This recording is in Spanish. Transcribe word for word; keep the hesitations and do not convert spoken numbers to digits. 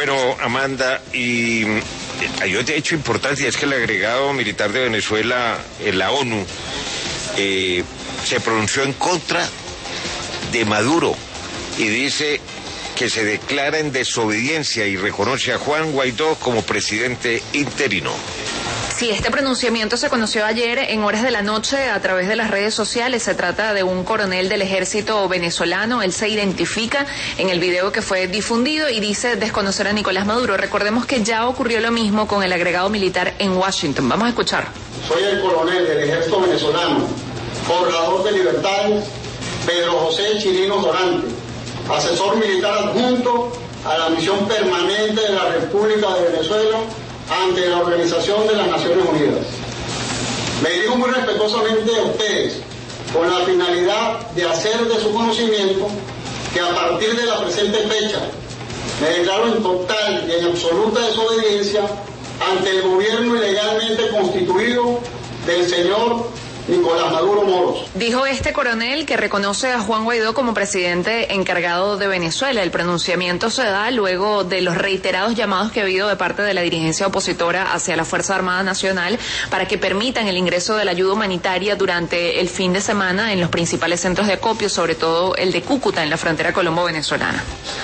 Bueno, Amanda, y hay otro hecho importante, y es que el agregado militar de Venezuela, en la ONU, eh, se pronunció en contra de Maduro y dice que se declara en desobediencia y reconoce a Juan Guaidó como presidente interino. Sí, este pronunciamiento se conoció ayer en horas de la noche a través de las redes sociales. Se trata de un coronel del ejército venezolano. Él se identifica en el video que fue difundido y dice desconocer a Nicolás Maduro. Recordemos que ya ocurrió lo mismo con el agregado militar en Washington. Vamos a escuchar. Soy el coronel del ejército venezolano, forjador de libertades, Pedro José Chirino Dorante, asesor militar adjunto a la misión permanente de la República de Venezuela ante la Organización de las Naciones Unidas. Me dirijo muy respetuosamente a ustedes con la finalidad de hacer de su conocimiento que a partir de la presente fecha me declaro en total y en absoluta desobediencia ante el gobierno ilegalmente constituido del señor Nicolás Maduro Moros. Dijo este coronel que reconoce a Juan Guaidó como presidente encargado de Venezuela. El pronunciamiento se da luego de los reiterados llamados que ha habido de parte de la dirigencia opositora hacia la Fuerza Armada Nacional para que permitan el ingreso de la ayuda humanitaria durante el fin de semana en los principales centros de acopio, sobre todo el de Cúcuta, en la frontera colombo-venezolana.